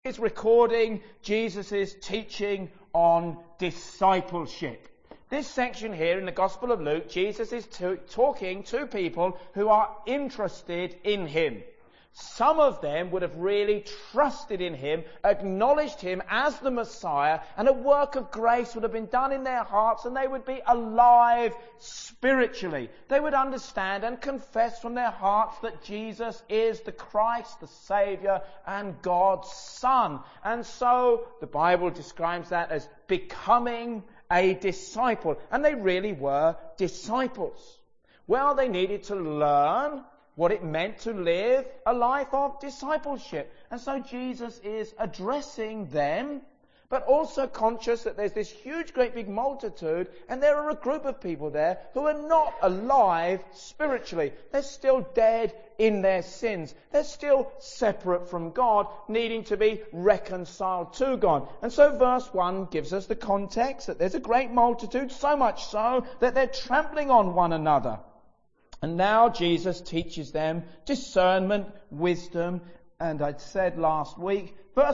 is recording Jesus' teaching on discipleship. This section here in the Gospel of Luke, Jesus is talking to people who are interested in him. Some of them would have really trusted in him, acknowledged him as the Messiah, and a work of grace would have been done in their hearts, and they would be alive spiritually. They would understand and confess from their hearts that Jesus is the Christ, the Saviour, and God's Son. And so the Bible describes that as becoming a disciple. And they really were disciples. Well, they needed to learn what it meant to live a life of discipleship. And so Jesus is addressing them, but also conscious that there's this huge, great big multitude, and there are a group of people there who are not alive spiritually. They're still dead in their sins. They're still separate from God, needing to be reconciled to God. And so verse 1 gives us the context that there's a great multitude, so much so that they're trampling on one another. And now Jesus teaches them discernment, wisdom, and I'd said last week, verse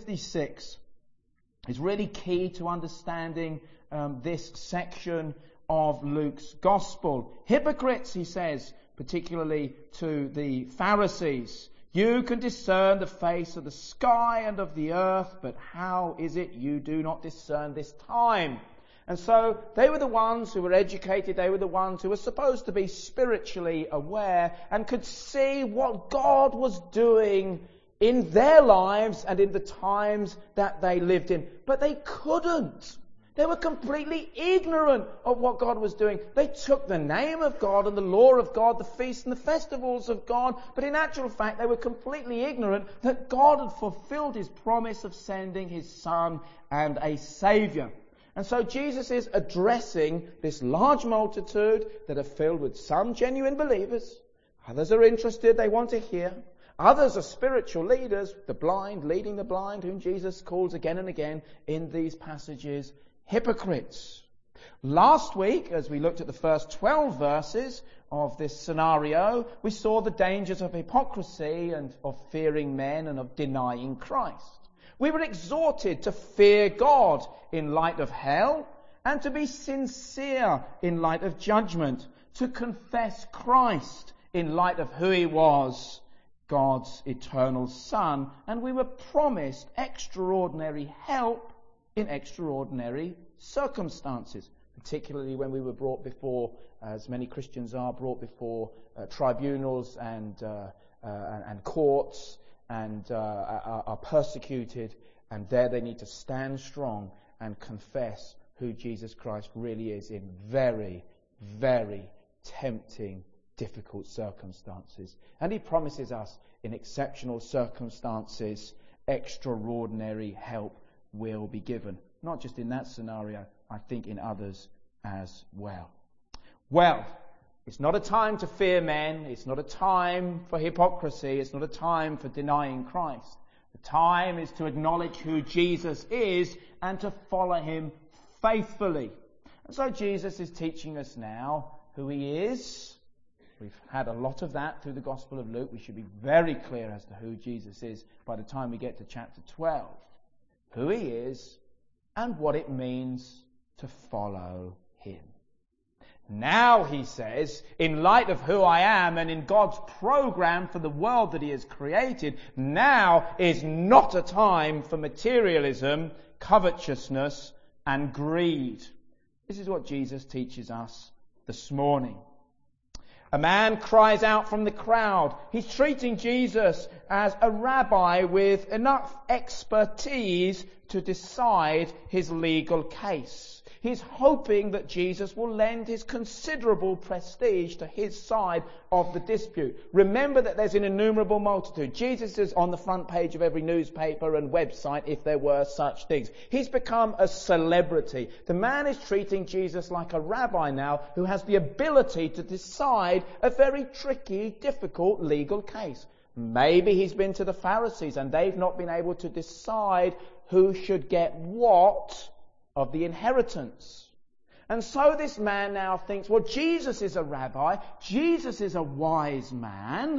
56 is really key to understanding this section of Luke's Gospel. Hypocrites, he says, particularly to the Pharisees, you can discern the face of the sky and of the earth, but how is it you do not discern this time? And so they were the ones who were educated, they were the ones who were supposed to be spiritually aware and could see what God was doing in their lives and in the times that they lived in. But they couldn't. They were completely ignorant of what God was doing. They took the name of God and the law of God, the feasts and the festivals of God, but in actual fact they were completely ignorant that God had fulfilled his promise of sending his Son and a Saviour. And so Jesus is addressing this large multitude that are filled with some genuine believers. Others are interested, they want to hear. Others are spiritual leaders, the blind, leading the blind, whom Jesus calls again and again in these passages hypocrites. Last week, as we looked at the first 12 verses of this scenario, we saw the dangers of hypocrisy and of fearing men and of denying Christ. We were exhorted to fear God in light of hell and to be sincere in light of judgment, to confess Christ in light of who he was, God's eternal Son, and we were promised extraordinary help in extraordinary circumstances, particularly when we were brought before, as many Christians are, brought before tribunals and courts, and are persecuted, and there they need to stand strong and confess who Jesus Christ really is in very, very tempting, difficult circumstances. And he promises us in exceptional circumstances, extraordinary help will be given. Not just in that scenario, I think in others as well. Well, it's not a time to fear men. It's not a time for hypocrisy. It's not a time for denying Christ. The time is to acknowledge who Jesus is and to follow him faithfully. And so Jesus is teaching us now who he is. We've had a lot of that through the Gospel of Luke. We should be very clear as to who Jesus is by the time we get to chapter 12. Who he is and what it means to follow him. Now, he says, in light of who I am and in God's program for the world that he has created, now is not a time for materialism, covetousness, and greed. This is what Jesus teaches us this morning. A man cries out from the crowd. He's treating Jesus as a rabbi with enough expertise to decide his legal case. He's hoping that Jesus will lend his considerable prestige to his side of the dispute. Remember that there's an innumerable multitude. Jesus is on the front page of every newspaper and website if there were such things. He's become a celebrity. The man is treating Jesus like a rabbi now who has the ability to decide a very tricky, difficult legal case. Maybe he's been to the Pharisees and they've not been able to decide who should get what of the inheritance. And so this man now thinks, well, Jesus is a rabbi, Jesus is a wise man,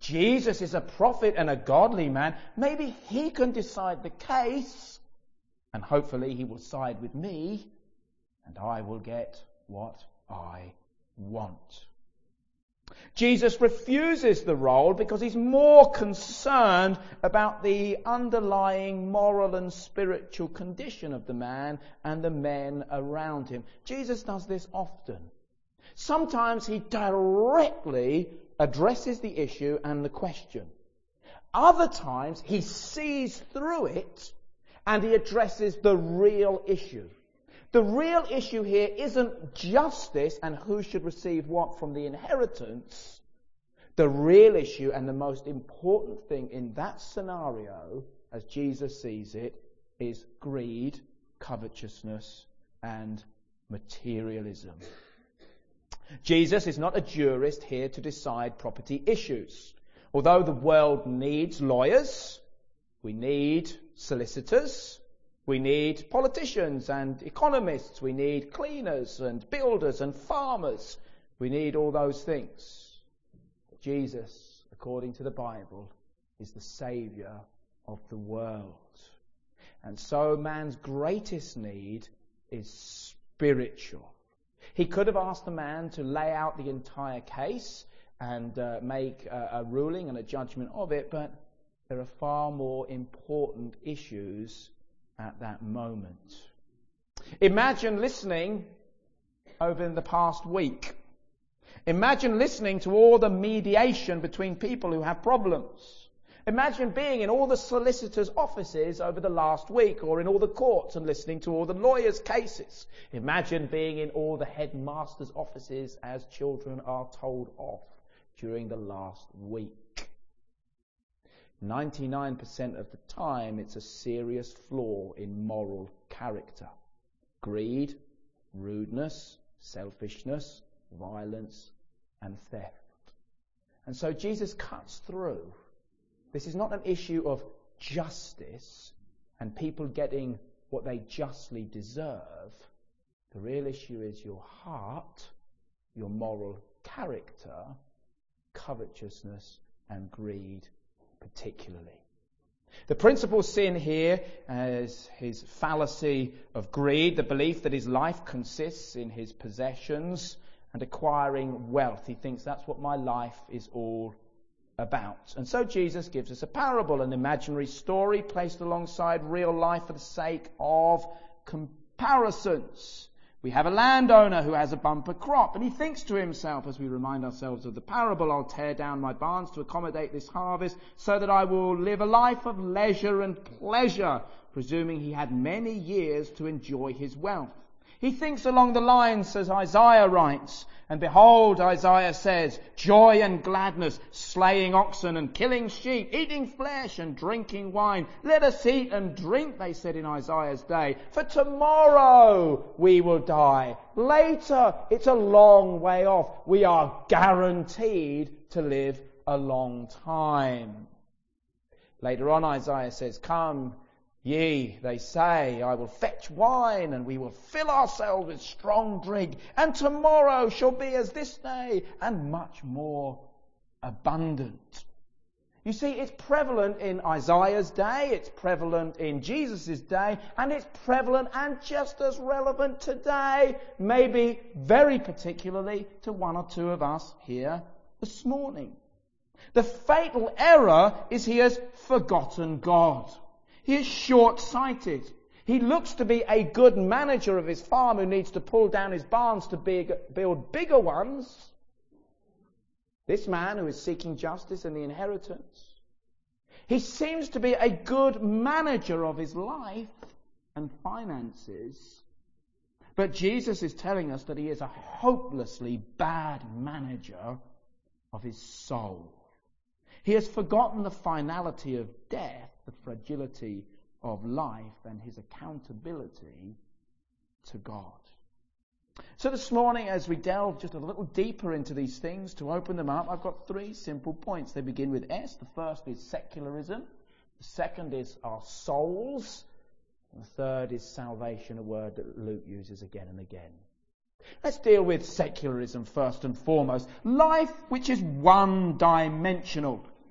Jesus is a prophet and a godly man. Maybe he can decide the case, and hopefully he will side with me, and I will get what I want. Jesus refuses the role because he's more concerned about the underlying moral and spiritual condition of the man and the men around him. Jesus does this often. Sometimes he directly addresses the issue and the question. Other times he sees through it and he addresses the real issue. The real issue here isn't justice and who should receive what from the inheritance. The real issue and the most important thing in that scenario, as Jesus sees it, is greed, covetousness, and materialism. Jesus is not a jurist here to decide property issues. Although the world needs lawyers, we need solicitors, we need politicians and economists, we need cleaners and builders and farmers. We need all those things. But Jesus, according to the Bible, is the Saviour of the world. And so man's greatest need is spiritual. He could have asked the man to lay out the entire case and make a ruling and a judgment of it, but there are far more important issues at that moment. Imagine listening over in the past week. Imagine listening to all the mediation between people who have problems. Imagine being in all the solicitors' offices over the last week, or in all the courts and listening to all the lawyers' cases. Imagine being in all the headmasters' offices as children are told off during the last week. 99% of the time, it's a serious flaw in moral character. Greed, rudeness, selfishness, violence, and theft. And so Jesus cuts through. This is not an issue of justice and people getting what they justly deserve. The real issue is your heart, your moral character, covetousness, and greed particularly. The principal sin here is his fallacy of greed, the belief that his life consists in his possessions and acquiring wealth. He thinks that's what my life is all about. And so Jesus gives us a parable, an imaginary story placed alongside real life for the sake of comparisons. We have a landowner who has a bumper crop, and he thinks to himself, as we remind ourselves of the parable, I'll tear down my barns to accommodate this harvest so that I will live a life of leisure and pleasure, presuming he had many years to enjoy his wealth. He thinks along the lines as Isaiah writes, and behold, Isaiah says, joy and gladness, slaying oxen and killing sheep, eating flesh and drinking wine. Let us eat and drink, they said in Isaiah's day, for tomorrow we will die. Later, it's a long way off. We are guaranteed to live a long time. Later on, Isaiah says, come, ye, they say, I will fetch wine, and we will fill ourselves with strong drink, and tomorrow shall be as this day, and much more abundant. You see, it's prevalent in Isaiah's day, it's prevalent in Jesus' day, and it's prevalent and just as relevant today, maybe very particularly to one or two of us here this morning. The fatal error is he has forgotten God. He is short-sighted. He looks to be a good manager of his farm who needs to pull down his barns to build bigger ones. This man who is seeking justice and the inheritance. He seems to be a good manager of his life and finances. But Jesus is telling us that he is a hopelessly bad manager of his soul. He has forgotten the finality of death, the fragility of life, and his accountability to God. So this morning, as we delve just a little deeper into these things, to open them up, I've got three simple points. They begin with S. The first is secularism. The second is our souls. And the third is salvation, a word that Luke uses again and again. Let's deal with secularism first and foremost. Life which is one-dimensional.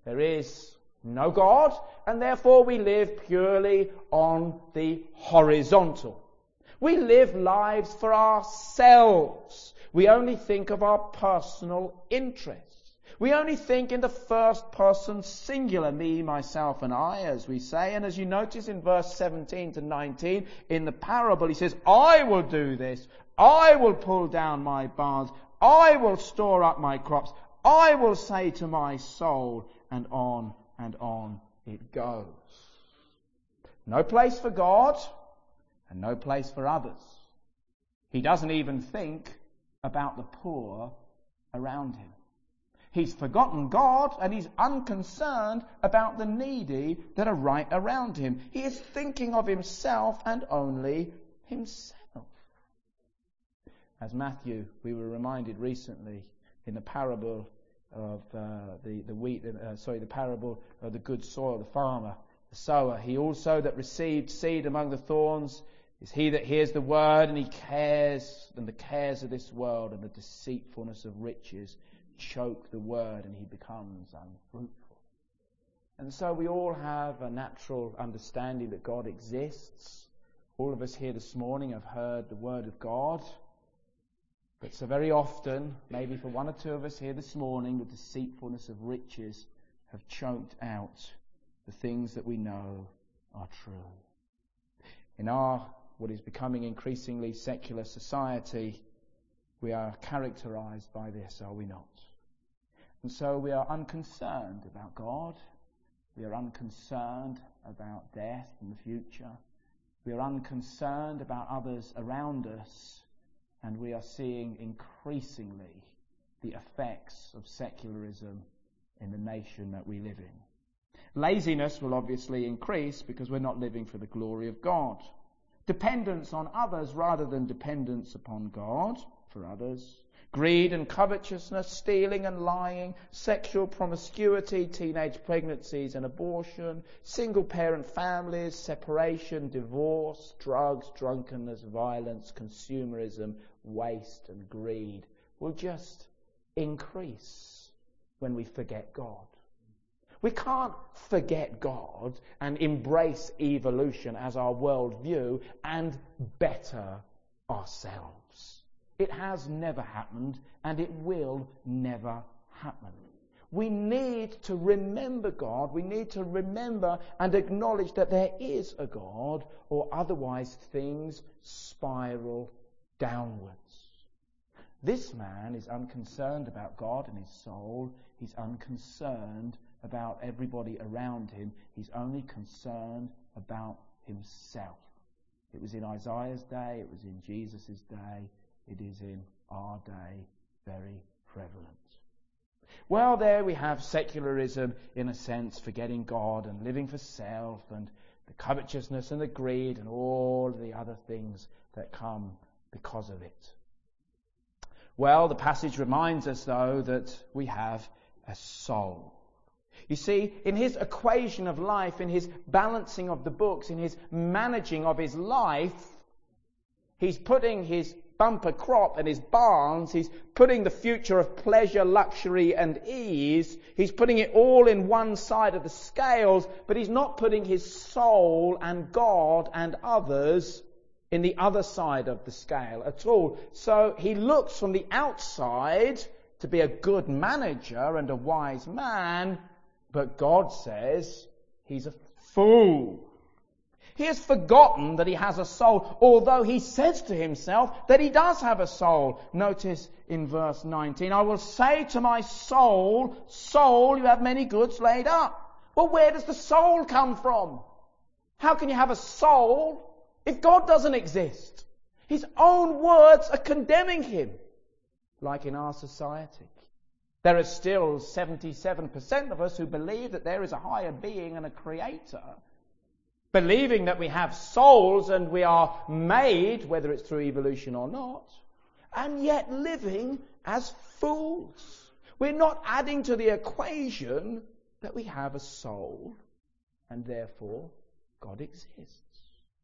There is no God, and therefore we live purely on the horizontal. We live lives for ourselves. We only think of our personal interests. We only think in the first person singular, me, myself and I, as we say. And as you notice in verse 17 to 19, in the parable, he says, I will do this. I will pull down my barns. I will store up my crops. I will say to my soul, and on it goes. No place for God and no place for others. He doesn't even think about the poor around him. He's forgotten God and he's unconcerned about the needy that are right around him. He is thinking of himself and only himself. As Matthew, we were reminded recently in the parable of the parable of the good soil, the farmer, the sower. He also that received seed among the thorns is he that hears the word and he cares, and the cares of this world and the deceitfulness of riches choke the word and he becomes unfruitful. And so we all have a natural understanding that God exists. All of us here this morning have heard the word of God. But so very often, maybe for one or two of us here this morning, the deceitfulness of riches have choked out the things that we know are true. In our, what is becoming increasingly secular society, we are characterized by this, are we not? And so we are unconcerned about God. We are unconcerned about death and the future. We are unconcerned about others around us. And we are seeing increasingly the effects of secularism in the nation that we live in. Laziness will obviously increase because we're not living for the glory of God. Dependence on others rather than dependence upon God for others. Greed and covetousness, stealing and lying, sexual promiscuity, teenage pregnancies and abortion, single-parent families, separation, divorce, drugs, drunkenness, violence, consumerism, waste and greed will just increase when we forget God. We can't forget God and embrace evolution as our worldview and better ourselves. It has never happened and it will never happen. We need to remember God. We need to remember and acknowledge that there is a God, or otherwise things spiral downwards. This man is unconcerned about God and his soul. He's unconcerned about everybody around him. He's only concerned about himself. It was in Isaiah's day. It was in Jesus' day. It is in our day very prevalent. Well, there we have secularism, in a sense, forgetting God and living for self and the covetousness and the greed and all the other things that come because of it. Well, the passage reminds us, though, that we have a soul. You see, in his equation of life, in his balancing of the books, in his managing of his life, he's putting his bumper crop and his barns, he's putting the future of pleasure, luxury and ease, he's putting it all in one side of the scales, but he's not putting his soul and God and others in the other side of the scale at all. So he looks from the outside to be a good manager and a wise man, but God says he's a fool. He has forgotten that he has a soul, although he says to himself that he does have a soul. Notice in verse 19, I will say to my soul, soul, you have many goods laid up. Well, where does the soul come from? How can you have a soul if God doesn't exist? His own words are condemning him, like in our society. There are still 77% of us who believe that there is a higher being and a creator, believing that we have souls and we are made, whether it's through evolution or not, and yet living as fools. We're not adding to the equation that we have a soul and therefore God exists.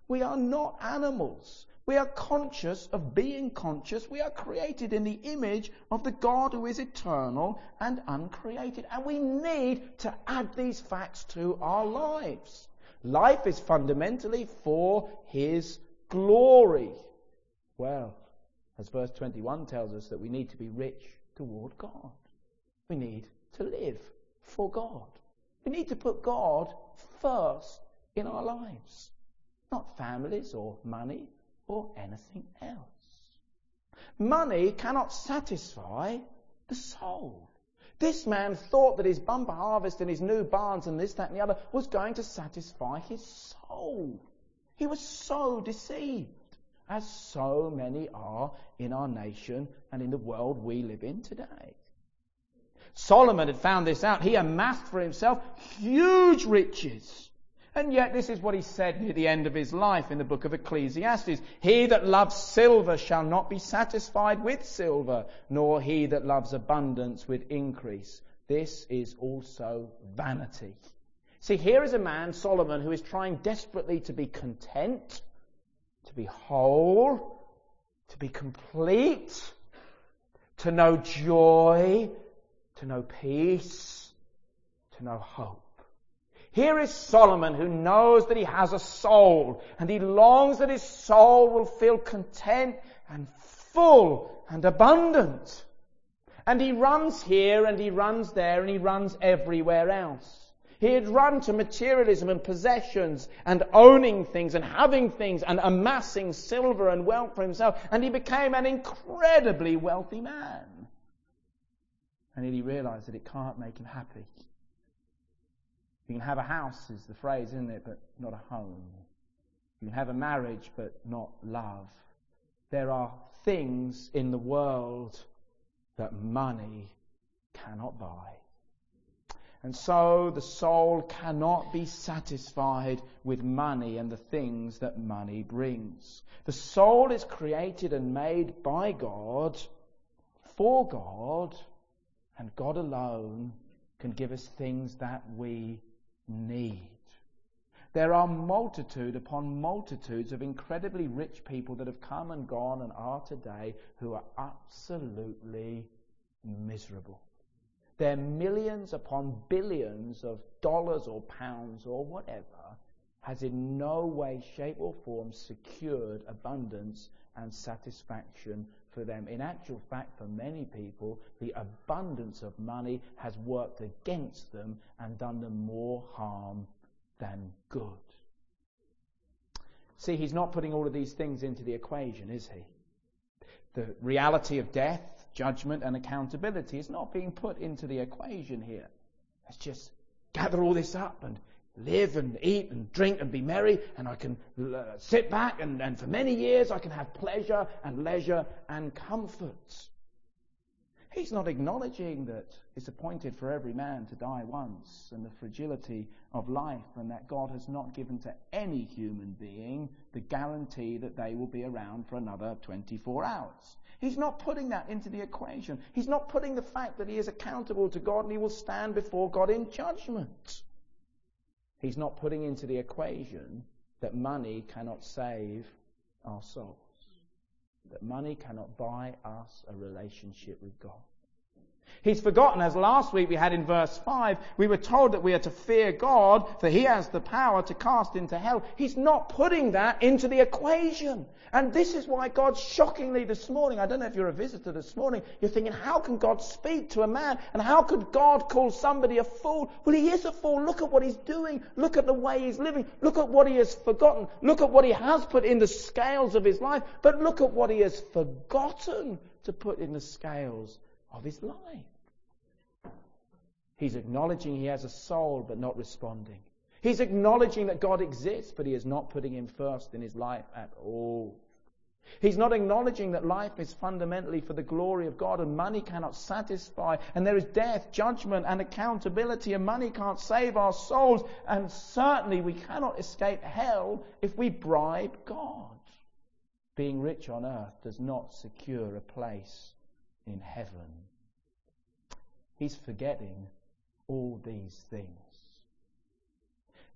We are not animals. We are conscious of being conscious. We are created in the image of the God who is eternal and uncreated. And we need to add these facts to our lives. Life is fundamentally for His glory. Well, as verse 21 tells us, that we need to be rich toward God. We need to live for God. We need to put God first in our lives, not families or money or anything else. Money cannot satisfy the soul. This man thought that his bumper harvest and his new barns and this, that and the other was going to satisfy his soul. He was so deceived, as so many are in our nation and in the world we live in today. Solomon had found this out. He amassed for himself huge riches. And yet this is what he said near the end of his life in the book of Ecclesiastes. He that loves silver shall not be satisfied with silver, nor he that loves abundance with increase. This is also vanity. See, here is a man, Solomon, who is trying desperately to be content, to be whole, to be complete, to know joy, to know peace, to know hope. Here is Solomon, who knows that he has a soul, and he longs that his soul will feel content and full and abundant. And he runs here and he runs there and he runs everywhere else. He had run to materialism and possessions and owning things and having things and amassing silver and wealth for himself, and he became an incredibly wealthy man. And then he realized that it can't make him happy. You can have a house, is the phrase, isn't it, but not a home. You can have a marriage, but not love. There are things in the world that money cannot buy. And so the soul cannot be satisfied with money and the things that money brings. The soul is created and made by God, for God, and God alone can give us things that we need. There are multitude upon multitudes of incredibly rich people that have come and gone and are today who are absolutely miserable. Their millions upon billions of dollars or pounds or whatever has in no way, shape or form secured abundance and satisfaction for them. In actual fact, for many people, the abundance of money has worked against them and done them more harm than good. See, he's not putting all of these things into the equation, is he? The reality of death, judgment and accountability is not being put into the equation here. Let's just gather all this up and live and eat and drink and be merry, and I can sit back and for many years I can have pleasure and leisure and comfort. He's not acknowledging that it's appointed for every man to die once, and the fragility of life, and that God has not given to any human being the guarantee that they will be around for another 24 hours. He's not putting that into the equation. He's not putting the fact that he is accountable to God and he will stand before God in judgment. He's not putting into the equation that money cannot save our souls, that money cannot buy us a relationship with God. He's forgotten, as last week we had in verse 5, we were told that we are to fear God, for he has the power to cast into hell. He's not putting that into the equation. And this is why God shockingly this morning, I don't know if you're a visitor this morning, you're thinking, how can God speak to a man? And how could God call somebody a fool? Well, he is a fool. Look at what he's doing. Look at the way he's living. Look at what he has forgotten. Look at what he has put in the scales of his life. But look at what he has forgotten to put in the scales of his life. He's acknowledging he has a soul but not responding. He's acknowledging that God exists, but he is not putting him first in his life at all. He's not acknowledging that life is fundamentally for the glory of God, and money cannot satisfy, and there is death, judgment and accountability, and money can't save our souls, and certainly we cannot escape hell if we bribe God. Being rich on earth does not secure a place in heaven. He's forgetting all these things.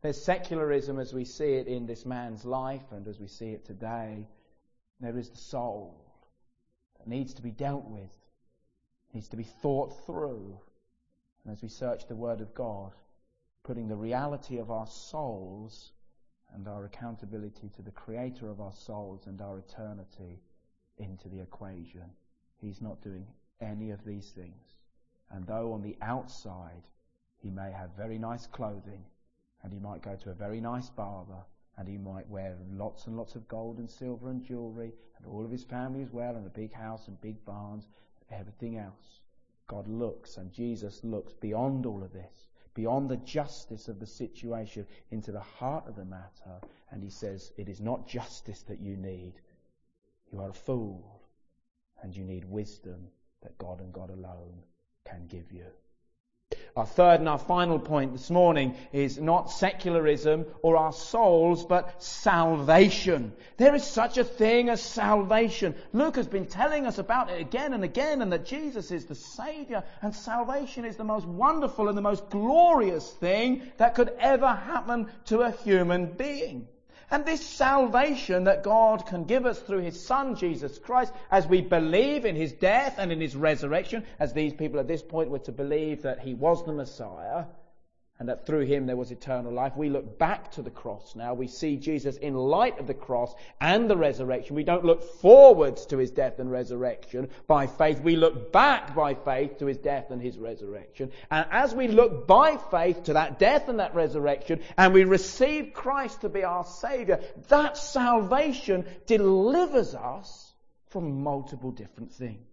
There's secularism as we see it in this man's life and as we see it today. There is the soul that needs to be dealt with, needs to be thought through. And as we search the Word of God, putting the reality of our souls and our accountability to the Creator of our souls and our eternity into the equation. He's not doing any of these things. And though on the outside he may have very nice clothing, and he might go to a very nice barber, and he might wear lots and lots of gold and silver and jewellery, and all of his family as well, and a big house and big barns, everything else, God looks, and Jesus looks beyond all of this, beyond the justice of the situation, into the heart of the matter, and he says, it is not justice that you need. You are a fool, and you need wisdom that God and God alone can give you. Our third and our final point this morning is not secularism or our souls, but salvation. There is such a thing as salvation. Luke has been telling us about it again and again, and that Jesus is the Saviour, and salvation is the most wonderful and the most glorious thing that could ever happen to a human being. And this salvation that God can give us through His Son, Jesus Christ, as we believe in His death and in His resurrection, as these people at this point were to believe that He was the Messiah, and that through Him there was eternal life. We look back to the cross now. We see Jesus in light of the cross and the resurrection. We don't look forwards to His death and resurrection by faith. We look back by faith to His death and His resurrection. And as we look by faith to that death and that resurrection, and we receive Christ to be our Saviour, that salvation delivers us from multiple different things.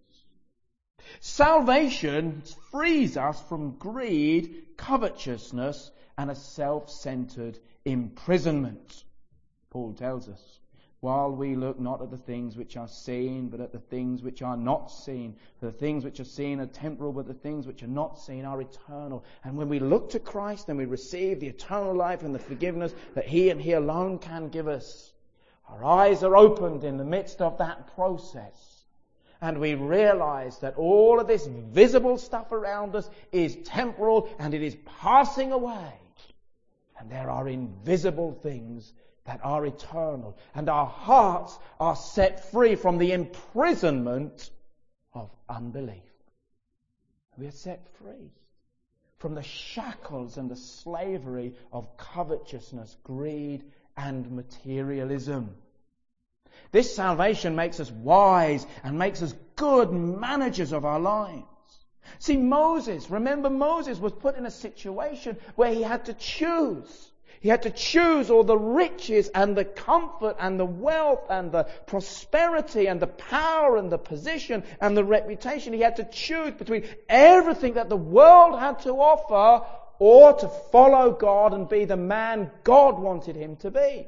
Salvation frees us from greed, covetousness, and a self-centered imprisonment. Paul tells us, while we look not at the things which are seen, but at the things which are not seen. For the things which are seen are temporal, but the things which are not seen are eternal. And when we look to Christ and we receive the eternal life and the forgiveness that He and He alone can give us, our eyes are opened in the midst of that process. And we realize that all of this visible stuff around us is temporal and it is passing away. And there are invisible things that are eternal. And our hearts are set free from the imprisonment of unbelief. We are set free from the shackles and the slavery of covetousness, greed, and materialism. This salvation makes us wise and makes us good managers of our lives. See, remember Moses was put in a situation where he had to choose. He had to choose all the riches and the comfort and the wealth and the prosperity and the power and the position and the reputation. He had to choose between everything that the world had to offer or to follow God and be the man God wanted him to be.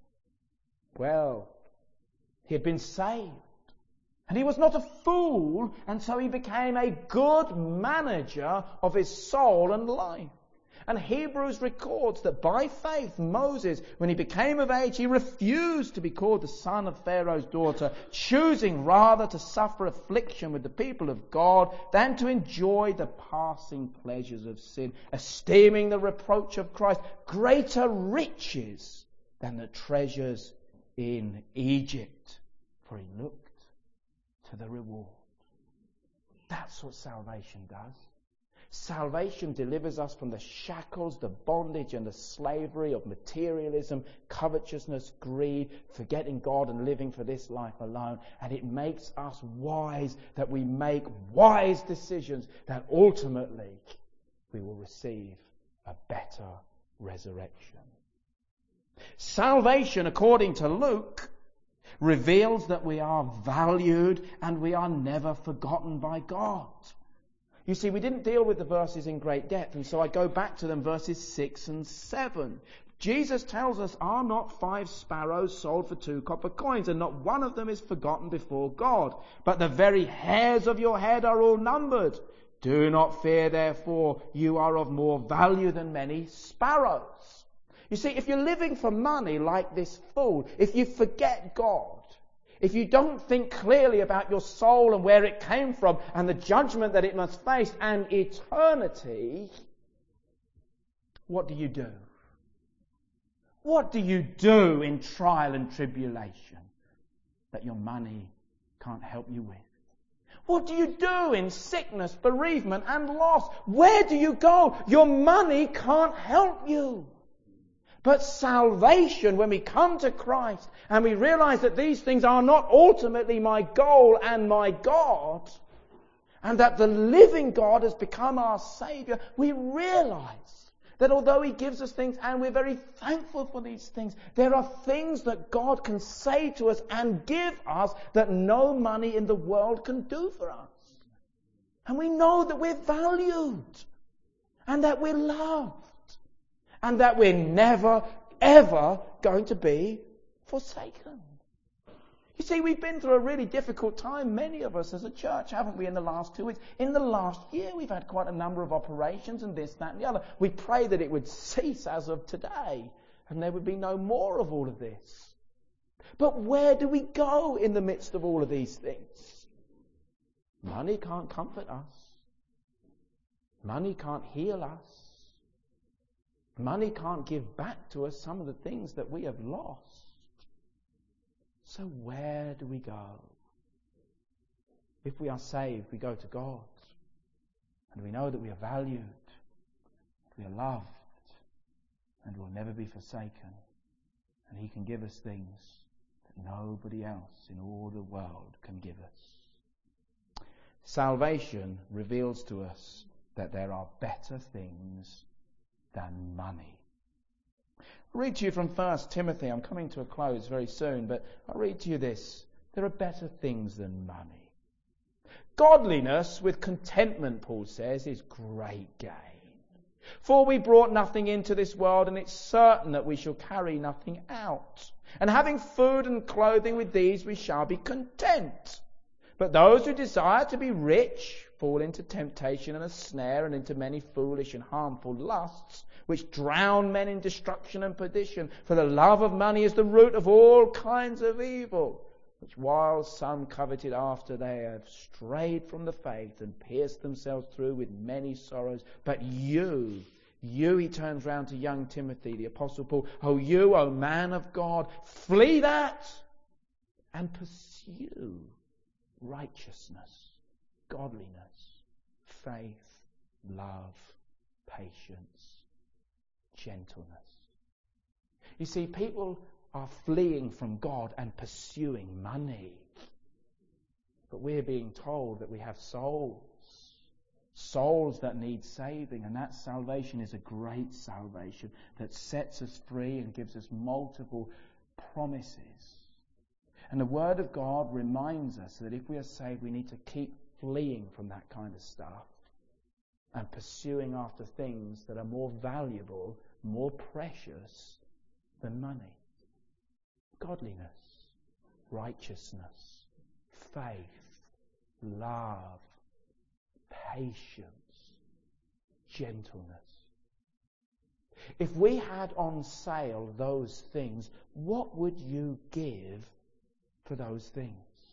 Well, he had been saved. And he was not a fool, and so he became a good manager of his soul and life. And Hebrews records that by faith, Moses, when he became of age, he refused to be called the son of Pharaoh's daughter, choosing rather to suffer affliction with the people of God than to enjoy the passing pleasures of sin, esteeming the reproach of Christ greater riches than the treasures in Egypt, for he looked to the reward. That's what salvation does. Salvation delivers us from the shackles, the bondage and the slavery of materialism, covetousness, greed, forgetting God and living for this life alone. And it makes us wise, that we make wise decisions, that ultimately we will receive a better resurrection. Salvation, according to Luke, reveals that we are valued and we are never forgotten by God. You see, we didn't deal with the verses in great depth, and so I go back to them, verses 6 and 7. Jesus tells us, are not 5 sparrows sold for 2 copper coins, and not one of them is forgotten before God? But the very hairs of your head are all numbered. Do not fear, therefore, you are of more value than many sparrows. You see, if you're living for money like this fool, if you forget God, if you don't think clearly about your soul and where it came from and the judgment that it must face and eternity, what do? What do you do in trial and tribulation that your money can't help you with? What do you do in sickness, bereavement and loss? Where do you go? Your money can't help you. But salvation, when we come to Christ and we realize that these things are not ultimately my goal and my God, and that the living God has become our Saviour, we realize that although He gives us things, and we're very thankful for these things, there are things that God can say to us and give us that no money in the world can do for us. And we know that we're valued, and that we're loved, and that we're never, ever going to be forsaken. You see, we've been through a really difficult time, many of us as a church, haven't we, in the last 2 weeks? In the last year, we've had quite a number of operations and this, that and the other. We pray that it would cease as of today and there would be no more of all of this. But where do we go in the midst of all of these things? Money can't comfort us. Money can't heal us. Money can't give back to us some of the things that we have lost. So where do we go? If we are saved, we go to God. And we know that we are valued, we are loved, and will never be forsaken. And He can give us things that nobody else in all the world can give us. Salvation reveals to us that there are better things than money. I'll read to you from 1 Timothy. I'm coming to a close very soon, but I'll read to you this. There are better things than money. Godliness with contentment, Paul says, is great gain. For we brought nothing into this world, and it's certain that we shall carry nothing out. And having food and clothing, with these we shall be content. But those who desire to be rich fall into temptation and a snare, and into many foolish and harmful lusts, which drown men in destruction and perdition. For the love of money is the root of all kinds of evil, which while some coveted after, they have strayed from the faith and pierced themselves through with many sorrows. But you, he turns round to young Timothy, the Apostle Paul, you, O man of God, flee that and pursue righteousness, godliness, faith, love, patience, gentleness. You see, people are fleeing from God and pursuing money. But we're being told that we have souls that need saving, and that salvation is a great salvation that sets us free and gives us multiple promises. And the Word of God reminds us that if we are saved, we need to keep fleeing from that kind of stuff and pursuing after things that are more valuable, more precious than money. Godliness, righteousness, faith, love, patience, gentleness. If we had on sale those things, what would you give for those things?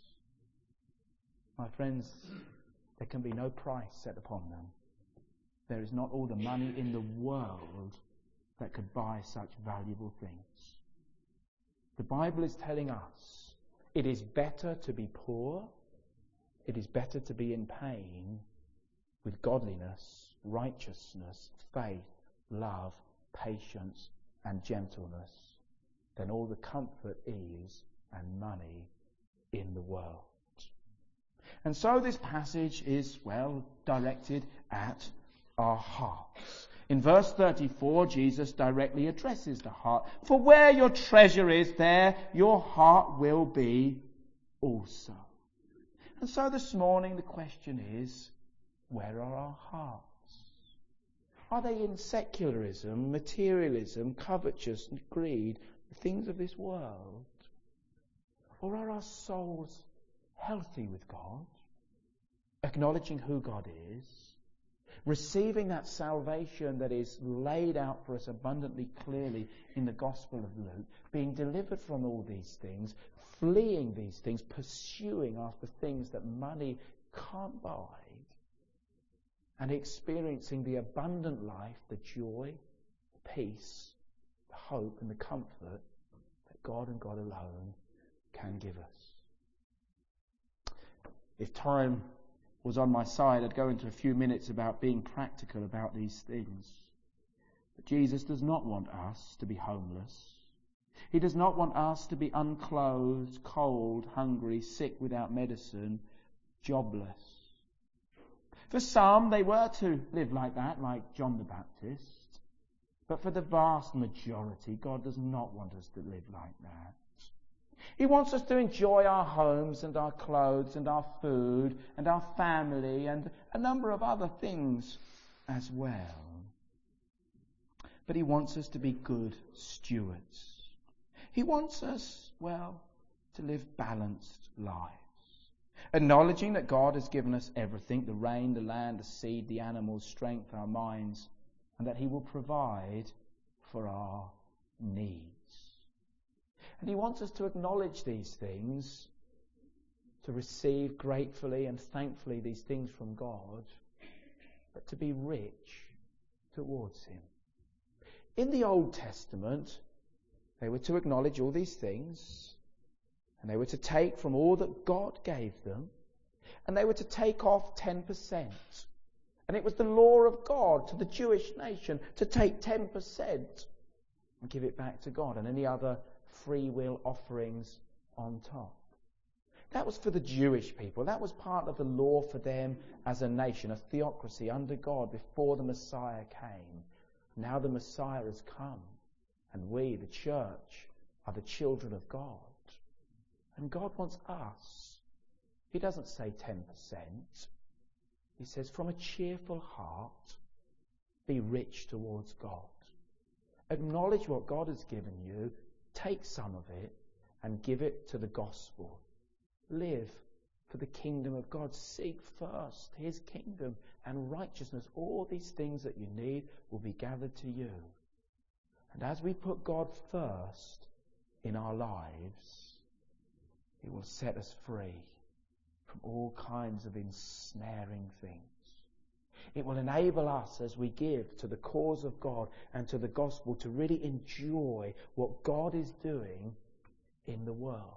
My friends, there can be no price set upon them. There is not all the money in the world that could buy such valuable things. The Bible is telling us it is better to be poor, it is better to be in pain with godliness, righteousness, faith, love, patience, and gentleness than all the comfort, ease, and money in the world. And so this passage is, directed at our hearts. In verse 34, Jesus directly addresses the heart. For where your treasure is, there your heart will be also. And so this morning the question is, where are our hearts? Are they in secularism, materialism, covetousness, greed, the things of this world? Or are our souls healthy with God, acknowledging who God is, receiving that salvation that is laid out for us abundantly clearly in the Gospel of Luke, being delivered from all these things, fleeing these things, pursuing after things that money can't buy, and experiencing the abundant life, the joy, the peace, the the hope and the comfort that God and God alone can give us. If time was on my side, I'd go into a few minutes about being practical about these things. But Jesus does not want us to be homeless. He does not want us to be unclothed, cold, hungry, sick without medicine, jobless. For some, they were to live like that, like John the Baptist. But for the vast majority, God does not want us to live like that. He wants us to enjoy our homes and our clothes and our food and our family and a number of other things as well. But he wants us to be good stewards. He wants us, to live balanced lives. Acknowledging that God has given us everything, the rain, the land, the seed, the animals, strength, our minds, and that he will provide for our needs. And he wants us to acknowledge these things, to receive gratefully and thankfully these things from God, but to be rich towards him. In the Old Testament, they were to acknowledge all these things, and they were to take from all that God gave them, and they were to take off 10%. And it was the law of God to the Jewish nation to take 10% and give it back to God, and any other free will offerings on top. That was for the Jewish people. That was part of the law for them as a nation, a theocracy under God before the Messiah came. Now the Messiah has come, and we, the church, are the children of God. And God wants us. He doesn't say 10%. He says, from a cheerful heart, be rich towards God. Acknowledge what God has given you, take some of it, and give it to the gospel. Live for the kingdom of God. Seek first his kingdom and righteousness. All these things that you need will be gathered to you. And as we put God first in our lives, he will set us free from all kinds of ensnaring things. It will enable us as we give to the cause of God and to the gospel to really enjoy what God is doing in the world.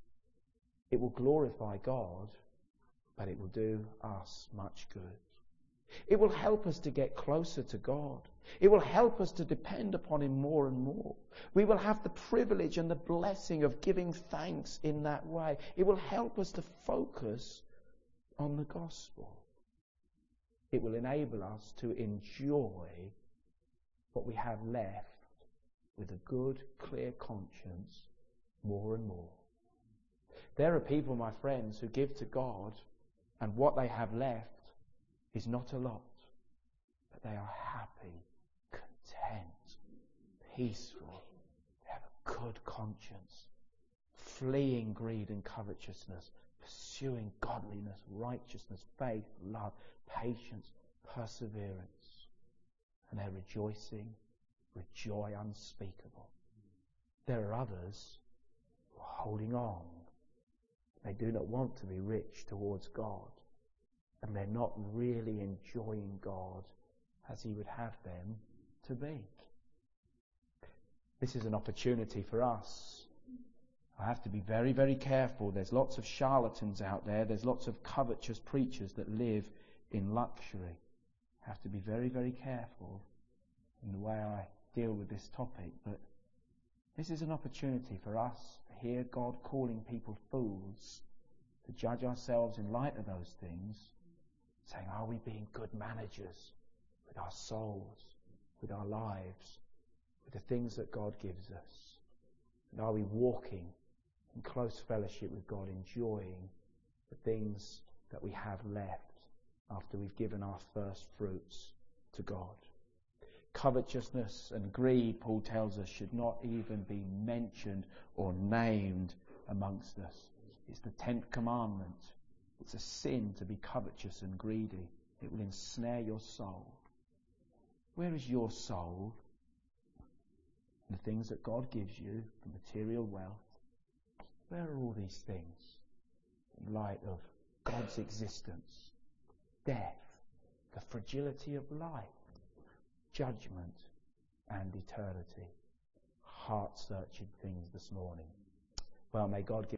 It will glorify God, but it will do us much good. It will help us to get closer to God. It will help us to depend upon him more and more. We will have the privilege and the blessing of giving thanks in that way. It will help us to focus on the gospel. It will enable us to enjoy what we have left with a good, clear conscience more and more. There are people, my friends, who give to God, and what they have left is not a lot, but they are happy, content, peaceful. They have a good conscience, fleeing greed and covetousness, pursuing godliness, righteousness, faith, love, patience, perseverance. And they're rejoicing with joy unspeakable. There are others who are holding on. They do not want to be rich towards God, and they're not really enjoying God as he would have them to be. This is an opportunity for us. I have to be very, very careful. There's lots of charlatans out there. There's lots of covetous preachers that live in luxury. I have to be very, very careful in the way I deal with this topic. But this is an opportunity for us to hear God calling people fools, to judge ourselves in light of those things, saying, are we being good managers with our souls, with our lives, with the things that God gives us? And are we walking in close fellowship with God, enjoying the things that we have left after we've given our first fruits to God? Covetousness and greed, Paul tells us, should not even be mentioned or named amongst us. It's the 10th commandment. It's a sin to be covetous and greedy. It will ensnare your soul. Where is your soul? The things that God gives you, the material wealth. Where are all these things in light of God's existence, death, the fragility of life, judgment, and eternity? heart-searching things this morning. Well, may God give